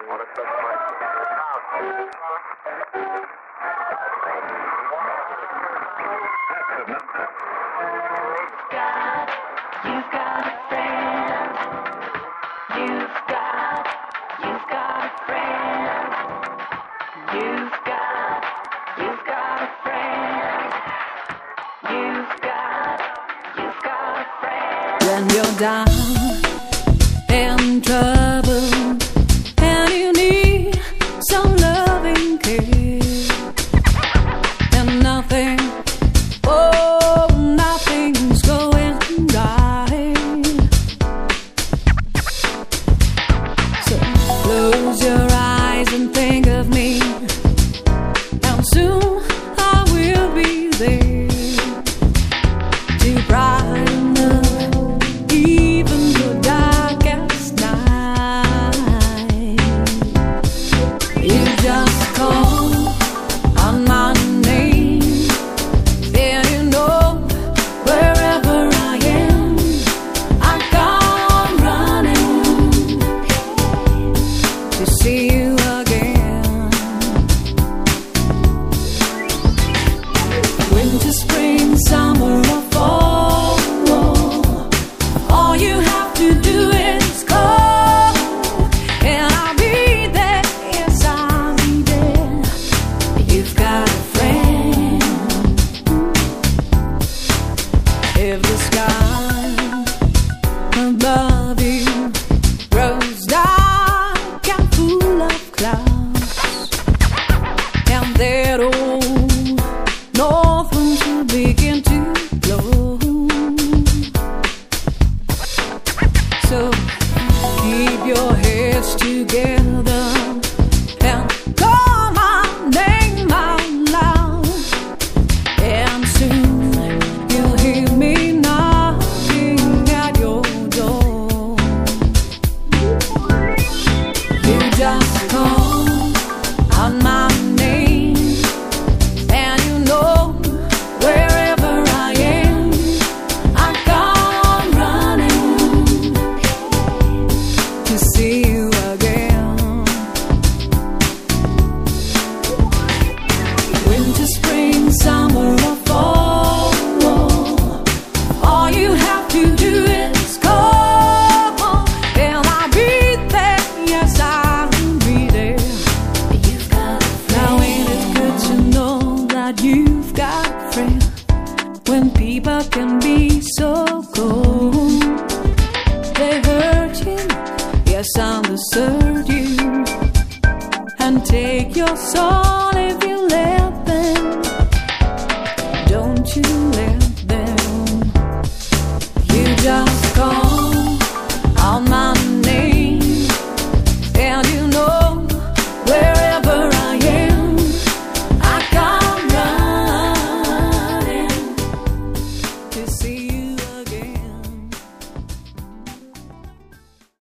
You've got a friend. You've got a friend. You've got a friend. You've got a friend. When you're down in trouble and you need some loving care and nothing, oh, nothing's going right. So close your eyes and think of me, and soon I will be there to brighten up even the darkest night. You just call on my name, and you know wherever I am, I come running to see you again. Winter, spring, summer or fall, all you have to do is call, and I'll be there. Yes, I'll be there. You've got a friend. If the sky above you grows dark and full of clouds, and that old north wind will begin to blow, so keep your heads together and call my name out loud, and soon you'll hear me knocking at your door. You just call on my name, and you know wherever I am, I come running to see you again. Winter, spring, summer or fall, all you have to do is call, and I'll be there. Yes, I'll be there. You've got a friend. Now ain't it good to know that you've got a friend, when people can be so cold? They hurt you, yes, I'll desert you, and take your soul